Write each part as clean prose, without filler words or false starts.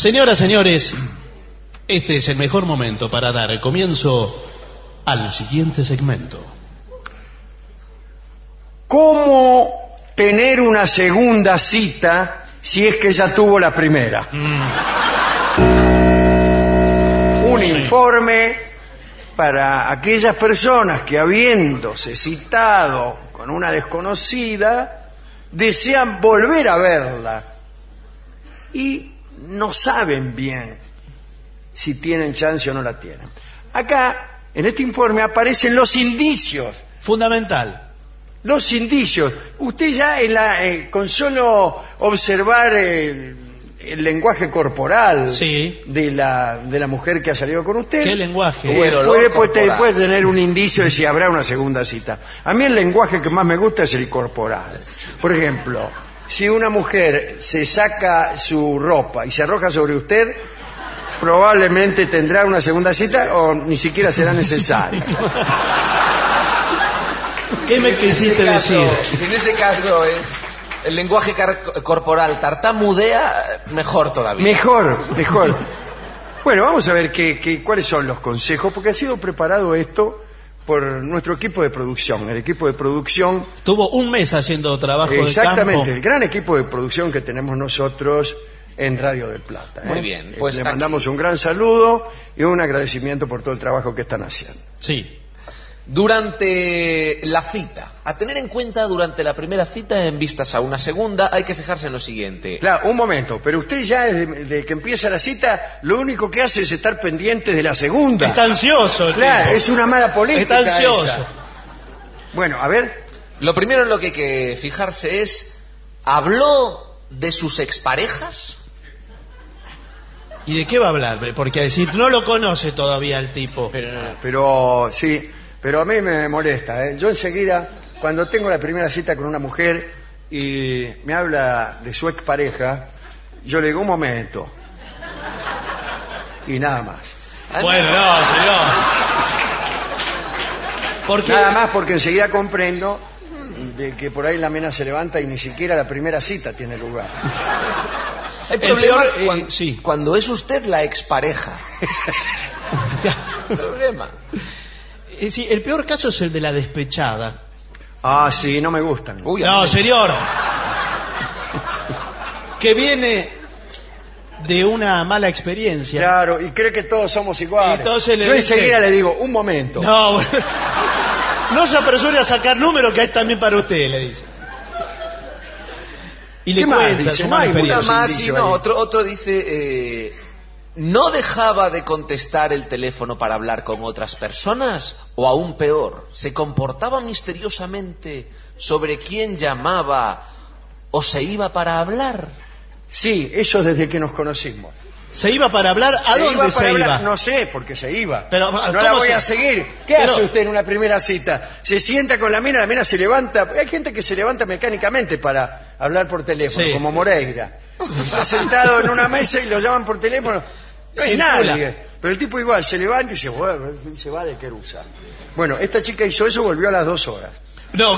Señoras, señores, este es el mejor momento para dar comienzo al siguiente segmento. ¿Cómo tener una segunda cita si es que ya tuvo la primera? Un informe para aquellas personas que, habiéndose citado con una desconocida, desean volver a verla y no saben bien si tienen chance o no la tienen. Acá, en este informe, aparecen los indicios. Fundamental. Los indicios. Usted ya con solo observar el lenguaje corporal de la mujer que ha salido con usted. ¿Qué lenguaje? Puede tener un indicio de si habrá una segunda cita. A mí el lenguaje que más me gusta es el corporal. Por ejemplo, si una mujer se saca su ropa y se arroja sobre usted, probablemente tendrá una segunda cita o ni siquiera será necesaria. ¿Qué me quisiste decir? Si en ese caso el lenguaje corporal tartamudea, mejor todavía. Mejor. Bueno, vamos a ver cuáles son los consejos, porque ha sido preparado esto por nuestro equipo de producción. El equipo de producción estuvo un mes haciendo trabajo de campo. Exactamente, el gran equipo de producción que tenemos nosotros en Radio del Plata. Muy bien. Pues le mandamos un gran saludo y un agradecimiento por todo el trabajo que están haciendo. Sí. Durante la cita, a tener en cuenta durante la primera cita en vistas a una segunda, hay que fijarse en lo siguiente. Claro, un momento, pero usted ya desde que empieza la cita, lo único que hace es estar pendiente de la segunda. Está ansioso. Claro, es una mala política. Está ansioso. Esa. Bueno, a ver. Lo primero en lo que hay que fijarse es, ¿habló de sus exparejas? ¿Y de qué va a hablar? Porque si no lo conoce todavía el tipo. Pero sí. Pero a mí me molesta, ¿eh? Yo enseguida, cuando tengo la primera cita con una mujer y me habla de su expareja, yo le digo, un momento. Y nada más. Bueno, no, señor. Nada más porque enseguida comprendo de que por ahí la mina se levanta y ni siquiera la primera cita tiene lugar. El problema cuando es usted la expareja. El problema. Sí, el peor caso es el de la despechada. Ah, sí, no me gustan. No, señor. Que viene de una mala experiencia. Claro, y cree que todos somos iguales. Entonces yo enseguida le digo, un momento. No, no se apresure a sacar números que hay también para usted, le dice. Y le cuenta su mala experiencia. Otro dice... ¿no dejaba de contestar el teléfono para hablar con otras personas? O aún peor, ¿se comportaba misteriosamente sobre quién llamaba o se iba para hablar? Sí, eso desde que nos conocimos. ¿Se iba para hablar? ¿A dónde se iba? No sé, porque se iba. Pero, no la voy a seguir. ¿Qué hace usted en una primera cita? Se sienta con la mina se levanta. Hay gente que se levanta mecánicamente para hablar por teléfono, como Moreira. Está sentado en una mesa y lo llaman por teléfono. No hay nadie. Pero el tipo igual se levanta y se va de querusa. Bueno, esta chica hizo eso, volvió a las 2 horas. No.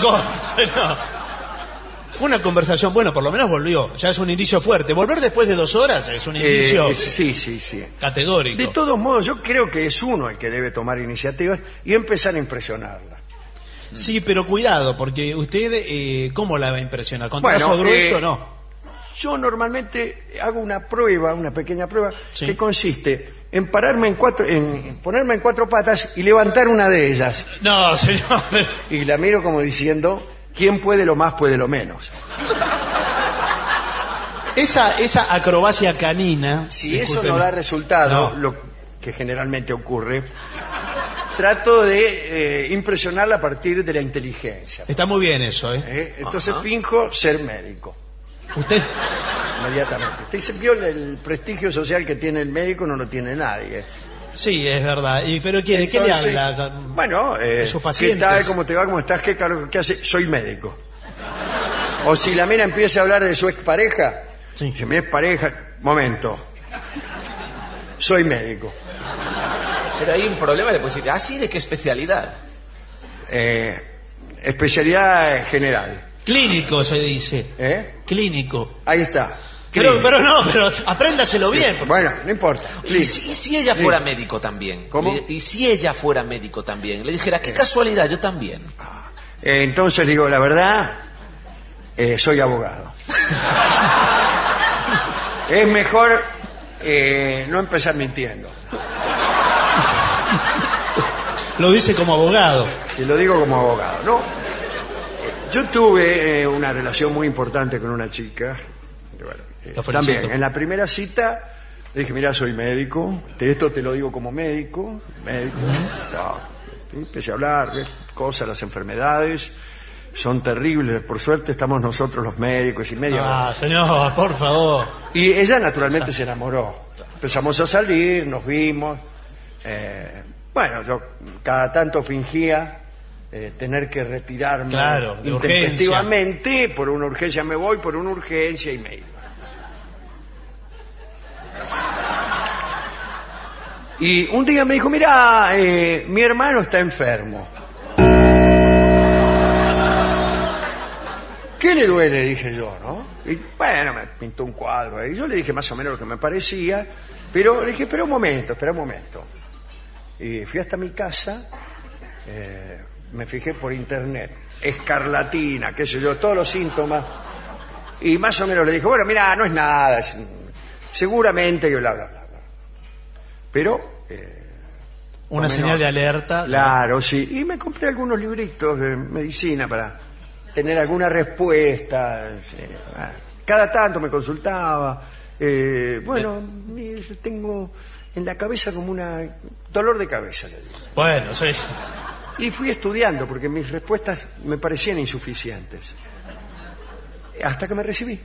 Una conversación, bueno, por lo menos volvió. Ya es un indicio fuerte. Volver después de 2 horas es un indicio sí. categórico. De todos modos, yo creo que es uno el que debe tomar iniciativas y empezar a impresionarla. Sí, pero cuidado, porque usted, ¿cómo la va a impresionar? ¿Con trazo grueso no? Yo normalmente hago una pequeña prueba, que consiste en ponerme en 4 patas y levantar una de ellas. No, señor. Y la miro como diciendo, ¿quién puede lo más, puede lo menos? Esa acrobacia canina... Si eso no da resultado, lo que generalmente ocurre, trato de impresionarla a partir de la inteligencia. Está muy bien eso, ¿eh? Entonces finjo ser médico. ¿Usted? Inmediatamente. Usted vio el prestigio social que tiene el médico, no lo tiene nadie. Sí, es verdad. ¿Pero qué le habla? Bueno, sus pacientes. ¿qué tal? ¿Cómo te va? ¿Cómo estás? ¿Qué hace? Soy médico. O si la mina empieza a hablar de su expareja, dice, mi expareja, momento, soy médico. Pero hay un problema, le puedo decir, ¿sí? ¿De qué especialidad? Especialidad general. Clínico se dice. ¿Eh? Clínico. Ahí está. Pero apréndaselo bien. Bueno, no importa. ¿Y si ella fuera médico también? ¿Cómo? ¿Y si ella fuera médico también? Le dijera, qué casualidad, yo también. Entonces digo, la verdad, soy abogado. Es mejor no empezar mintiendo. Lo dice como abogado. Y lo digo como abogado, ¿no? Yo tuve una relación muy importante con una chica. Bueno, también, en la primera cita le dije, mira, soy médico. Esto te lo digo como médico. No, empecé a hablar, ¿ves? Cosas, las enfermedades son terribles. Por suerte estamos nosotros los médicos y media. Señor, por favor. Y ella naturalmente se enamoró. Empezamos a salir, nos vimos. Bueno, yo cada tanto fingía tener que retirarme intempestivamente. Por una urgencia me voy, por una urgencia y me iba. Y un día me dijo, mira, mi hermano está enfermo. ¿Qué le duele? Dije yo, ¿no? Y bueno, me pintó un cuadro ahí. Yo le dije más o menos lo que me parecía, pero le dije, espera un momento. Y fui hasta mi casa, me fijé por internet, escarlatina, qué sé yo, todos los síntomas, y más o menos le dije, bueno, mira, no es nada, seguramente que bla, bla, bla. Pero... una señal de alerta. Claro, sí. Y me compré algunos libritos de medicina para tener alguna respuesta. Cada tanto me consultaba. Bueno, tengo en la cabeza como una dolor de cabeza, le digo. Bueno, sí. Y fui estudiando porque mis respuestas me parecían insuficientes. Hasta que me recibí.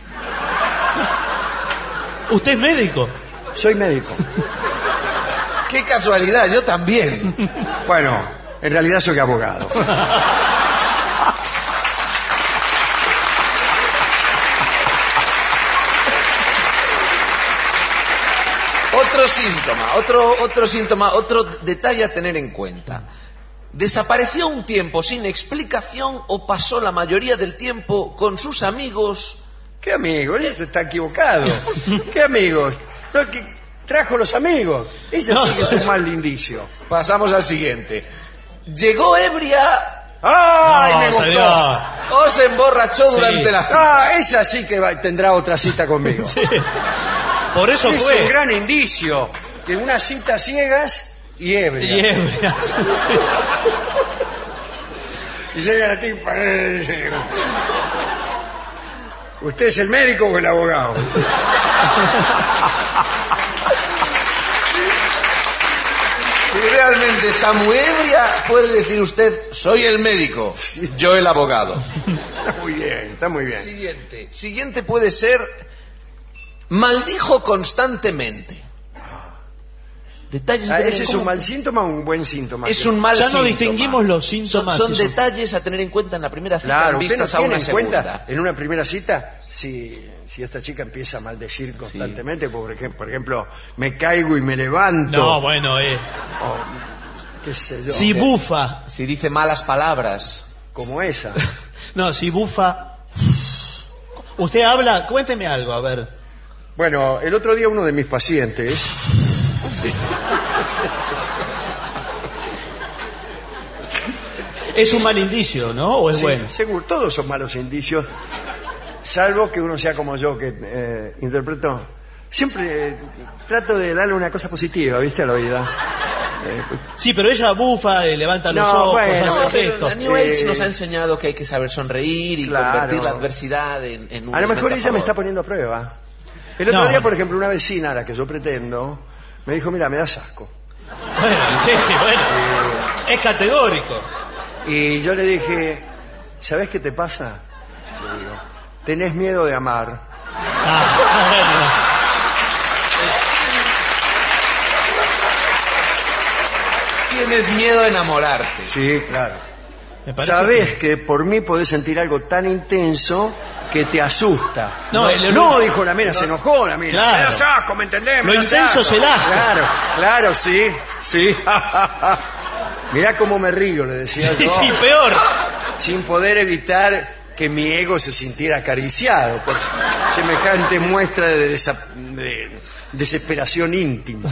¿Usted es médico? Soy médico. Qué casualidad, yo también. Bueno, en realidad soy abogado. Otro síntoma, otro detalle a tener en cuenta. ¿Desapareció un tiempo sin explicación o pasó la mayoría del tiempo con sus amigos? ¿Qué amigos? Ese está equivocado. ¿Qué amigos? No, que trajo los amigos. Ese sí que es un mal indicio. Pasamos al siguiente. Llegó ebria... ¡Ay, me gustó! Señor. O se emborrachó durante la cita. Esa sí que tendrá otra cita conmigo. Sí. Por eso es fue. un gran indicio de una cita ciegas y ebria. Y llega la tipa. ¿Usted es el médico o el abogado? Si realmente está muy ebria, puede decir usted, soy el médico, yo el abogado. Está muy bien. Siguiente puede ser, maldijo constantemente. Detalles ¿Ese es un mal síntoma o un buen síntoma? Es un mal síntoma. Ya no distinguimos los síntomas. Son detalles a tener en cuenta en la primera cita. Claro, usted no tiene en segunda. cuenta en una primera cita si esta chica empieza a maldecir constantemente, por ejemplo, me caigo y me levanto. No, bueno, qué sé yo. Si bufa. Si dice malas palabras. Como esa. No, si bufa. Usted habla, cuénteme algo, a ver. Bueno, el otro día uno de mis pacientes... Es un mal indicio, ¿no? ¿O es bueno? Seguro, todos son malos indicios, salvo que uno sea como yo, que interpreto. Siempre trato de darle una cosa positiva, ¿viste? A la vida. Sí, pero ella bufa, levanta los ojos, bueno, hace gestos. La New Age nos ha enseñado que hay que saber sonreír y convertir la adversidad en un... A lo mejor ella me está poniendo a prueba. El otro día, por ejemplo, una vecina a la que yo pretendo me dijo, mira, me das asco. Bueno, sí, bueno. Es categórico. Y yo le dije, ¿sabés qué te pasa? Le digo, tenés miedo de amar. Tienes miedo de enamorarte. Sí, claro. Sabés que por mí podés sentir algo tan intenso que te asusta. No, dijo la mina, se enojó la mina. Claro. Me das asco, ¿me entendés? Lo intenso es el asco. Claro, sí. Mirá cómo me río, le decía yo. Sí, peor. Sin poder evitar que mi ego se sintiera acariciado por semejante muestra de desesperación íntima.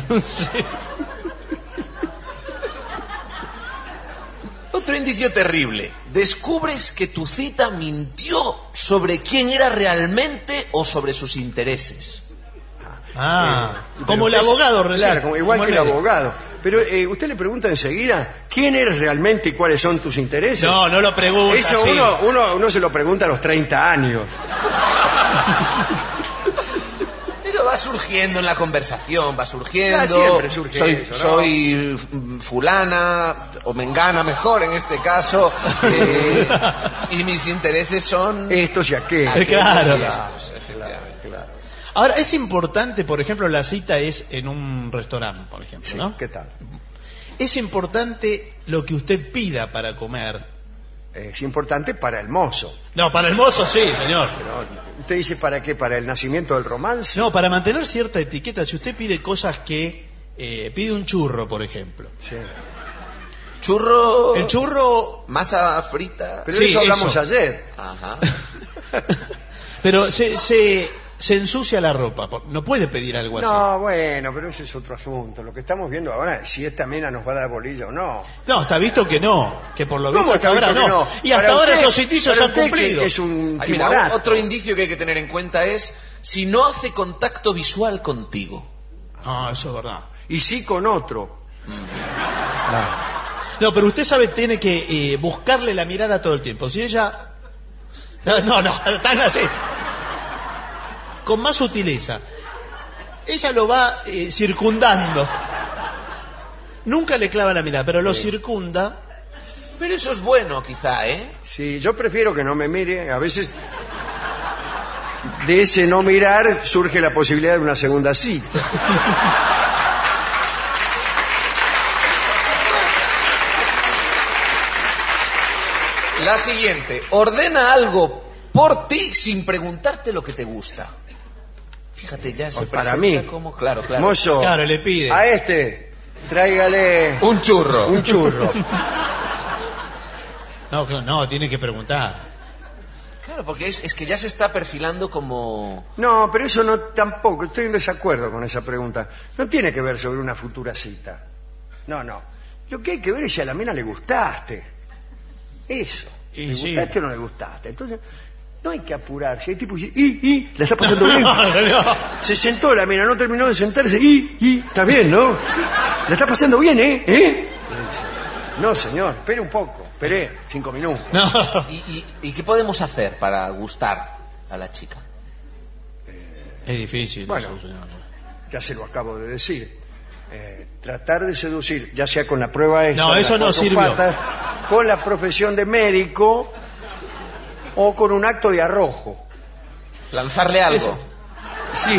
Otro indicio terrible. Descubres que tu cita mintió sobre quién era realmente o sobre sus intereses. Como el abogado recién. Claro, igual que el abogado. Pero usted le pregunta enseguida quién eres realmente y cuáles son tus intereses. No lo pregunta. Eso sí. uno se lo pregunta a los 30 años. Pero va surgiendo en la conversación, va surgiendo. Siempre surge eso, ¿no? Soy fulana, o mengana mejor en este caso, y mis intereses son... Estos y aquellos. Claro. Claro. Ahora, es importante, por ejemplo, la cita es en un restaurante, por ejemplo, Sí, ¿no? ¿qué tal? Es importante lo que usted pida para comer. Es importante para el mozo. No, para el mozo sí, señor. Pero, ¿usted dice para qué? ¿Para el nacimiento del romance? No, para mantener cierta etiqueta. Si usted pide cosas que... pide un churro, por ejemplo. Sí. Churro... El churro... Masa frita... Pero Sí, eso hablamos eso. ayer. Ajá. Pero se ensucia la ropa. No puede pedir algo así. No, bueno, pero ese es otro asunto. Lo que estamos viendo ahora es si esta mina nos va a dar bolilla o no. No, está visto que no. Que por lo visto ¿Cómo hasta está ahora visto no. que no? Y hasta Para ahora usted- esos indicios para han usted cumplido. que es un Ay, mira, timorato. otro indicio que hay que tener en cuenta es si no hace contacto visual contigo. No, eso es verdad. Y sí con otro. No, pero usted sabe, tiene que buscarle la mirada todo el tiempo. Si ella... No, tan así. Con más sutileza. Ella lo va circundando. Nunca le clava la mirada, pero lo circunda. Pero eso es bueno, quizá, ¿eh? Sí, yo prefiero que no me mire. A veces de ese no mirar surge la posibilidad de una segunda cita. La siguiente. Ordena algo por ti sin preguntarte lo que te gusta. Fíjate, ya se Pues para presenta mí. como... Claro. Mozo, Claro, le pide. a este, tráigale Un churro. un churro. No, tiene que preguntar. Claro, porque es que ya se está perfilando como... No, pero eso no tampoco. Estoy en desacuerdo con esa pregunta. No tiene que ver sobre una futura cita. No. Lo que hay que ver es si a la mina le gustaste. Eso. Y ¿Le sí. gustaste o no le gustaste? Entonces, no hay que apurarse. Hay tipo que dice, ¿la está pasando bien? No. Se sentó la mina, no terminó de sentarse. Está bien, ¿no? ¿La está pasando bien, eh? No, señor, espere un poco. Esperé 5 minutos. No. ¿Y qué podemos hacer para gustar a la chica? Es difícil. Bueno. eso, señor. Ya se lo acabo de decir. Tratar de seducir, ya sea con la prueba esta, No, de eso las no 4 sirvió. patas, con la profesión de médico o con un acto de arrojo. Lanzarle algo. Eso. Sí.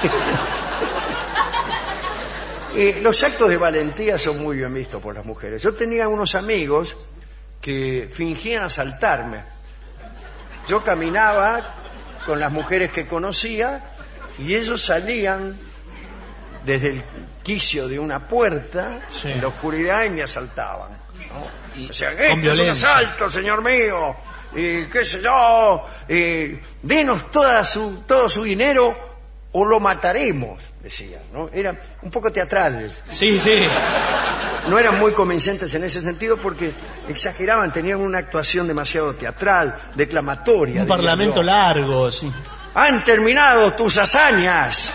Los actos de valentía son muy bien vistos por las mujeres. Yo tenía unos amigos que fingían asaltarme. Yo caminaba con las mujeres que conocía y ellos salían desde el quicio de una puerta Sí. en la oscuridad y me asaltaban, ¿no? Y- O sea, con es un violencia. asalto, señor mío, y qué sé yo, denos todo su dinero o lo mataremos, decían, ¿no? Eran un poco teatrales. Sí. No eran muy convincentes en ese sentido porque exageraban, tenían una actuación demasiado teatral, declamatoria. Un diría parlamento yo. largo, sí. Han terminado tus hazañas.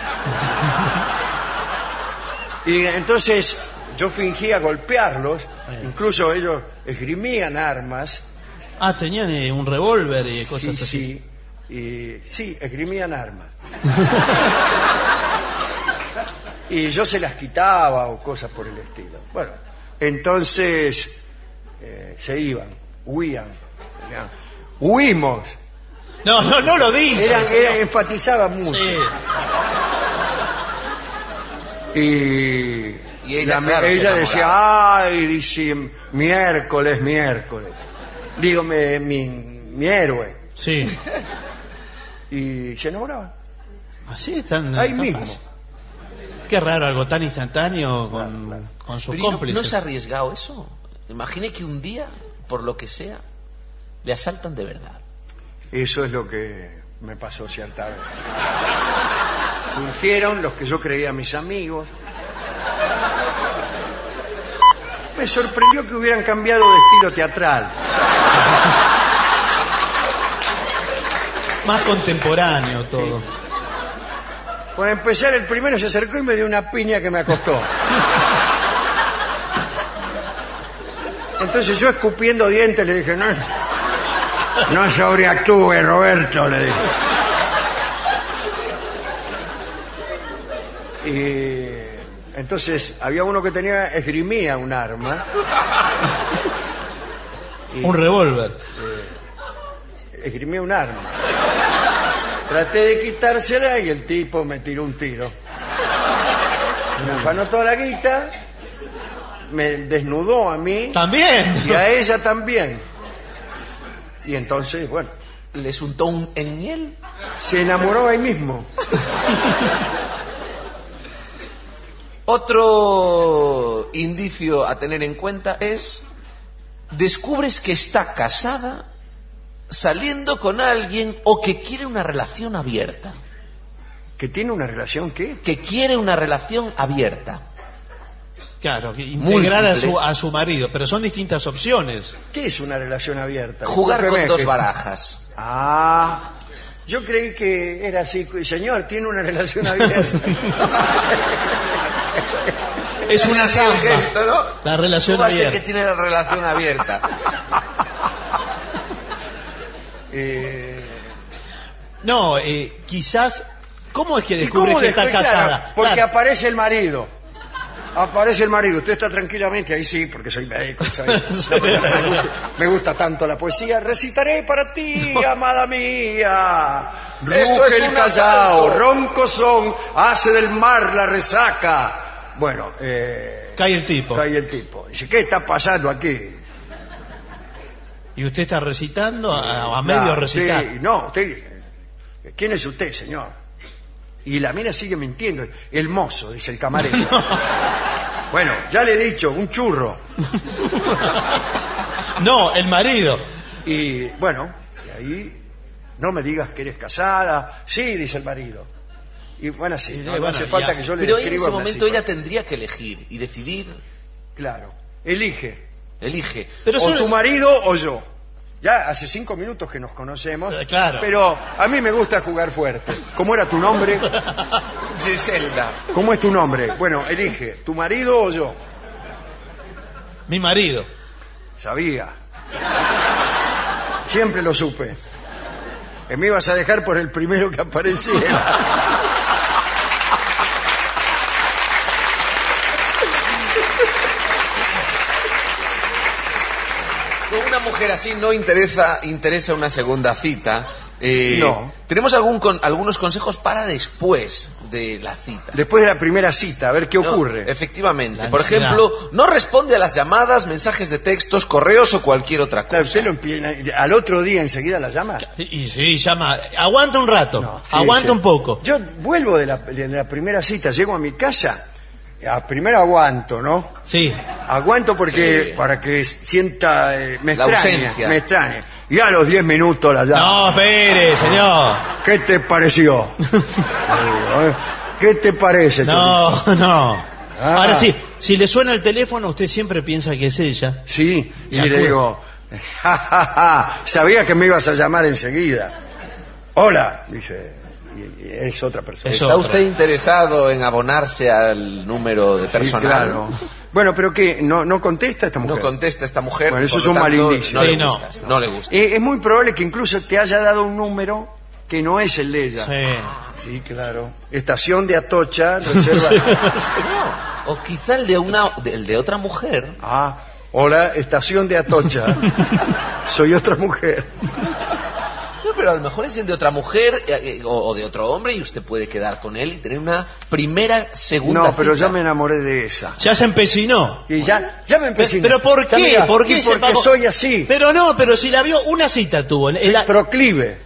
Y entonces yo fingía golpearlos, incluso ellos esgrimían armas. Ah, tenían un revólver y cosas así. Sí, esgrimían armas. Y yo se las quitaba o cosas por el estilo. Bueno, entonces se iban, huían. Huimos. No lo dice. Enfatizaban mucho. Sí. Y ella, claro, se ella enamoraba. decía, ay, dice, miércoles. Dígame, mi héroe. Sí. Y se enamoraban. Así están. Ahí tan mismo. fácil. Qué raro, algo tan instantáneo con sus Pero ¿y cómplices. ¿No es arriesgado eso? Imagine que un día, por lo que sea, le asaltan de verdad. Eso es lo que me pasó cierta vez. Fingieron los que yo creía mis amigos. Me sorprendió que hubieran cambiado de estilo teatral. Más contemporáneo todo. Sí. Por empezar, el primero se acercó y me dio una piña que me acostó. Entonces yo, escupiendo dientes, le dije, no sobreactúe, Roberto, le dije. Y entonces había uno que esgrimía un arma. Un revólver. Esgrimía un arma. Traté de quitársela y el tipo me tiró un tiro. Me afanó toda la guita, me desnudó a mí. ¿También? Y a ella también. Y entonces, bueno, ¿Les untó en miel? se enamoró ahí mismo. Otro indicio a tener en cuenta es: descubres que está casada, saliendo con alguien o que quiere una relación abierta. ¿Que tiene una relación qué? Que quiere una relación abierta. Claro, integrar Múltiple. a su marido, pero son distintas opciones. ¿Qué es una relación abierta? Jugar con Discúlpeme, dos que- barajas. Ah, yo creí que era así. Señor, tiene una relación abierta. Es una Así el zampa. gesto, ¿no? La relación ¿Cómo va a ser abierta. que tiene la relación abierta? No, quizás. ¿Cómo es que ¿Y descubre cómo que está después? casada? Claro, porque Claro. aparece el marido. Aparece el marido. Usted está tranquilamente ahí, sí, porque soy médico. ¿Sabe? Me gusta tanto la poesía. Recitaré para ti, amada mía. Esto Ruge es el un callao, asalto. ronco son, hace del mar la resaca. Bueno, Cae el tipo. cae el tipo. Dice, ¿qué está pasando aquí? Y usted está recitando a Claro, medio recitar. sí, no, usted, ¿quién es usted, señor? Y la mina sigue mintiendo. El mozo, dice el camarero. Bueno, ya le he dicho, un churro. No, el marido. Y bueno, y ahí, no me digas que eres casada. Sí, dice el marido. Y bueno, sí, no, bueno, hace falta ya. que yo le Pero en escriba ese una momento cita. ella tendría que elegir y decidir. Claro, elige. Elige. Pero O solo tu es- marido o yo. Ya hace 5 minutos que nos conocemos. Claro. Pero a mí me gusta jugar fuerte. ¿Cómo era tu nombre? Giselda. ¿Cómo es tu nombre? Bueno, elige, ¿tu marido o yo? Mi marido. Sabía. Siempre lo supe. Que me ibas a dejar por el primero que apareciera. Con una mujer así no interesa una segunda cita. No. Tenemos algunos consejos para después de la cita. Después de la primera cita, a ver qué No, ocurre. efectivamente. La Por ansiedad. ejemplo, no responde a las llamadas, mensajes de textos, correos o cualquier otra cosa. Claro, usted lo al otro día enseguida la llama. Y sí, llama. Aguanta un rato. No, aguanta sí. un poco. Yo vuelvo de la primera cita, llego a mi casa, primero aguanto, ¿no? Sí. Aguanto porque Sí. para que sienta, me La extraña, ausencia. me extraña. Y a los 10 minutos la llamo. No, espere, señor. ¿Qué te pareció? ¿Qué te parece, No, no. Ah. Ahora sí, si le suena el teléfono, usted siempre piensa que es ella. Sí, y De le acuerdo. digo, ja, ja, ja, sabía que me ibas a llamar enseguida. Hola, dice, y es otra persona. Es ¿Está otra. usted interesado en abonarse al número de Sí, personal? claro. Bueno, pero ¿qué? ¿No contesta esta mujer? No contesta esta mujer. Bueno, eso por es lo un mal tanto, indicio. No Sí, le no. gustas, no le gusta. Es muy probable que incluso te haya dado un número que no es el de ella. Sí. Sí, claro. Estación de Atocha, reserva. O quizá el de otra mujer. Ah, hola, estación de Atocha. Soy otra mujer. No, pero a lo mejor es el de otra mujer o de otro hombre y usted puede quedar con él y tener una primera, segunda No, pero cita. ya me enamoré de esa. Ya se empecinó. Y ya me empecé. Pero ¿por qué? Mira, ¿Por qué y se porque pagó? soy así. Pero no, pero si la vio, una cita tuvo. Proclive.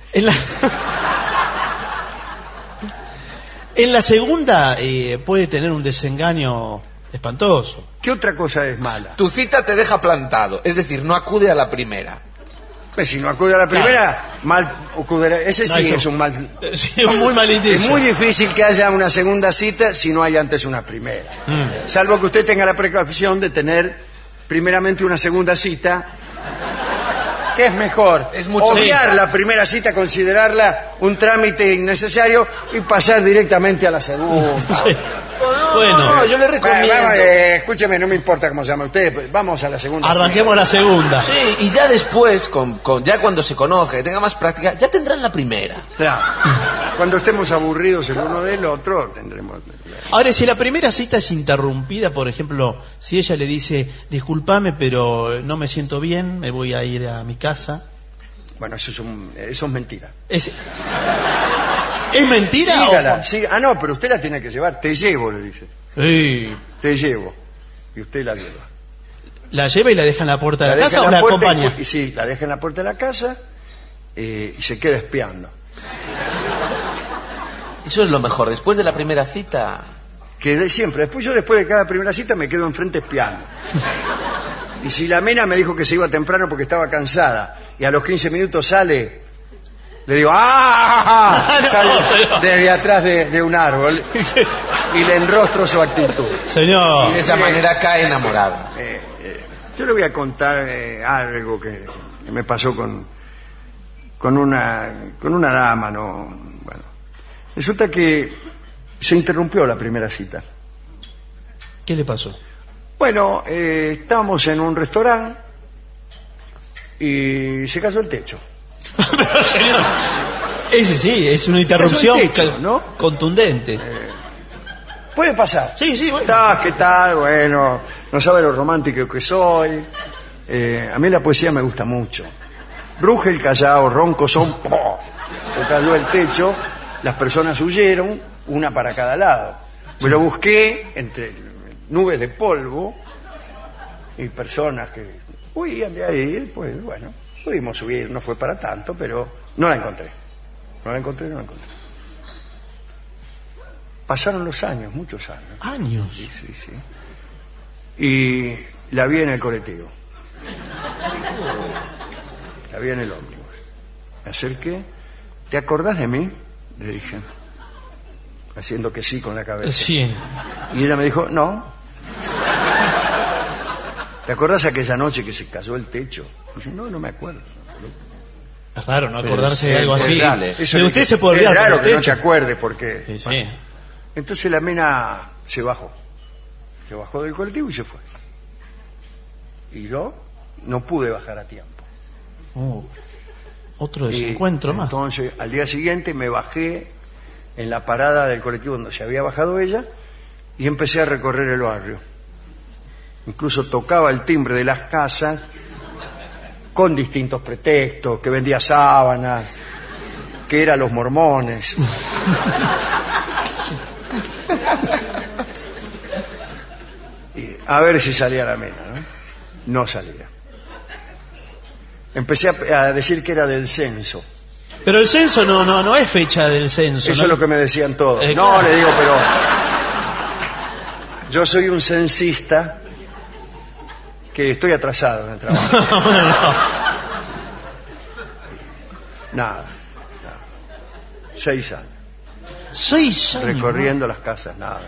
En la segunda puede tener un desengaño espantoso. ¿Qué otra cosa es mala? Tu cita te deja plantado, es decir, no acude a la primera. Pues si no acude a la primera, mal acudirá. Ese sí eso- es un mal. Sí, muy mal indicio. Es muy difícil que haya una segunda cita si no hay antes una primera. Salvo que usted tenga la precaución de tener primeramente una segunda cita. ¿Qué es mejor? Es mucho obviar mejor. la primera cita, considerarla un trámite innecesario y pasar directamente a la segunda. Sí. Bueno, No, yo le recomiendo. Escúcheme, no me importa cómo se llama usted, pues vamos a la segunda arranquemos la segunda. Sí, y ya después, ya cuando se conozca, que tenga más práctica, ya tendrán la primera. cita. Claro. Cuando estemos aburridos el uno del otro, tendremos... Ahora, si la primera cita es interrumpida, por ejemplo, si ella le dice, discúlpame, pero no me siento bien, me voy a ir a mi casa. Bueno, eso es mentira. ¿Es mentira? Sígala, Ah, no, pero usted la tiene que llevar. Te llevo, le dice. Sí. Te llevo. Y usted la lleva. ¿La lleva y la deja en la puerta de la deja casa en o la puerta acompaña? y sí, la deja en la puerta de la casa y se queda espiando. Eso es lo mejor. Después de la primera cita, Siempre. Después de cada primera cita me quedo enfrente espiando. Y si la mina me dijo que se iba temprano porque estaba cansada y a los 15 minutos sale, le digo ¡ah! No, Sale señor. desde atrás de un árbol y le enrostro su actitud. y Señor. de esa manera cae enamorada. Yo le voy a contar algo que me pasó con una dama, ¿no? Bueno, resulta que se interrumpió la primera cita. ¿Qué le pasó? Bueno, estábamos en un restaurante y se cayó el techo. Pero, señor, ese sí, es una interrupción Cayó el techo, ¿no? contundente. Puede pasar. Sí, bueno. ¿Qué tal? Bueno, no sabe lo romántico que soy. A mí la poesía me gusta mucho. Ruge el callao, ronco son. ¡Po! Se cayó el techo, las personas huyeron, una para cada lado. Me lo busqué entre nubes de polvo y personas que huían de ahí. Pues bueno, pudimos subir, no fue para tanto, pero no la encontré. No la encontré. Pasaron los años, muchos años. Años. Sí. Y la vi en el colectivo. La vi en el ómnibus. Me acerqué. ¿Te acordás de mí? Le dije. Haciendo que sí con la cabeza. Sí. Y ella me dijo, no. ¿Te acordás aquella noche que se cayó el techo? Y dije, no me acuerdo. Es raro no acordarse de es algo así. posible. Eso De le usted dije, se puede olvidar. es raro pero que no techo. te acuerdes porque... Sí, sí. Bueno. Entonces la mina se bajó. Se bajó del colectivo y se fue. Y yo no pude bajar a tiempo. Otro Y desencuentro más. Entonces, al día siguiente me bajé en la parada del colectivo donde se había bajado ella y empecé a recorrer el barrio. Incluso tocaba el timbre de las casas con distintos pretextos, que vendía sábanas, que eran los mormones. Y a ver si salía la mina, ¿no? No salía. Empecé a decir que era del censo. Pero el censo no es fecha del censo. Eso ¿no? es lo que me decían todos. No, claro. le digo, pero yo soy un censista que estoy atrasado en el trabajo. Nada. 6 años. 6 años. Recorriendo las casas, nada.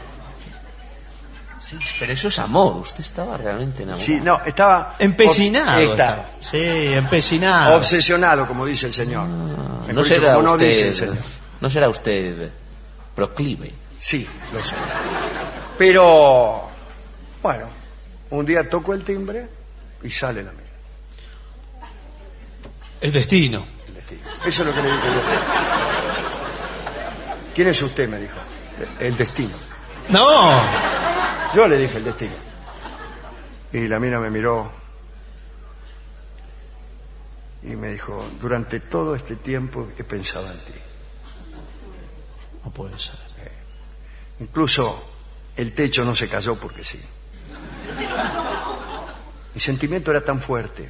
Sí, pero eso es amor. Usted estaba realmente enamorado. Sí, no, estaba Empecinado. estaba Sí, empecinado. obsesionado, como dice el señor. No Mejor dicho, será como no dice el usted, señor. no será usted proclive. Sí, lo sé. Pero, bueno, un día toco el timbre y sale la mina. El destino. El destino. Eso es lo que le dije yo. ¿Quién es usted? Me dijo. El destino. No. Yo le dije el destino. Y la mina me miró y me dijo, durante todo este tiempo he pensado en ti. No puede ser. Incluso el techo no se cayó porque sí. Mi sentimiento era tan fuerte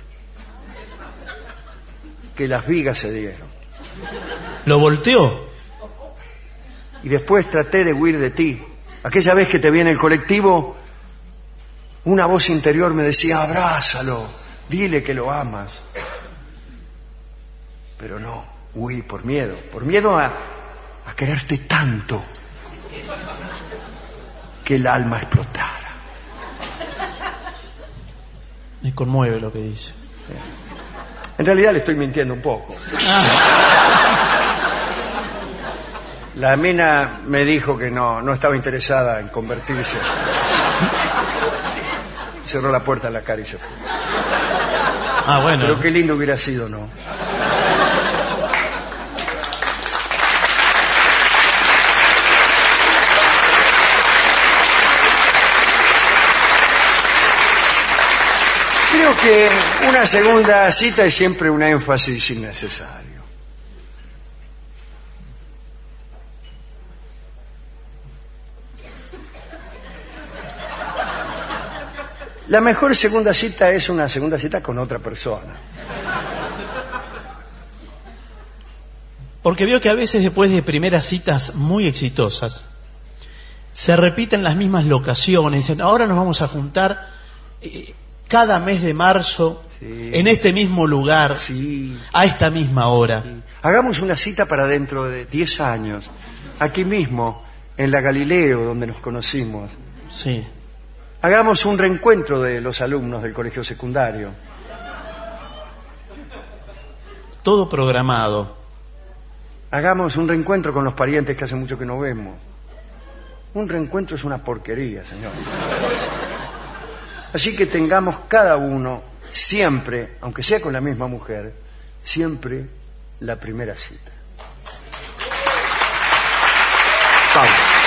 que las vigas se dieron. ¿Lo volteó? Y después traté de huir de ti. Aquella vez que te vi en el colectivo, una voz interior me decía, abrázalo, dile que lo amas. Pero no, huí por miedo a quererte tanto que el alma explotara. Me conmueve lo que dice. En realidad le estoy mintiendo un poco. La mina me dijo que no estaba interesada en convertirse. Cerró la puerta en la cara y se fue. Ah, bueno. Pero qué lindo hubiera sido, ¿no? Creo que una segunda cita es siempre un énfasis innecesario. La mejor segunda cita es una segunda cita con otra persona. Porque veo que a veces después de primeras citas muy exitosas, se repiten las mismas locaciones. Dicen, ahora nos vamos a juntar cada mes de marzo, sí, en este mismo lugar, sí, a esta misma hora. Sí. Hagamos una cita para dentro de 10 años, aquí mismo, en la Galileo, donde nos conocimos. Sí. Hagamos un reencuentro de los alumnos del colegio secundario. Todo programado. Hagamos un reencuentro con los parientes que hace mucho que no vemos. Un reencuentro es una porquería, señor. Así que tengamos cada uno siempre, aunque sea con la misma mujer, siempre la primera cita. Pausa.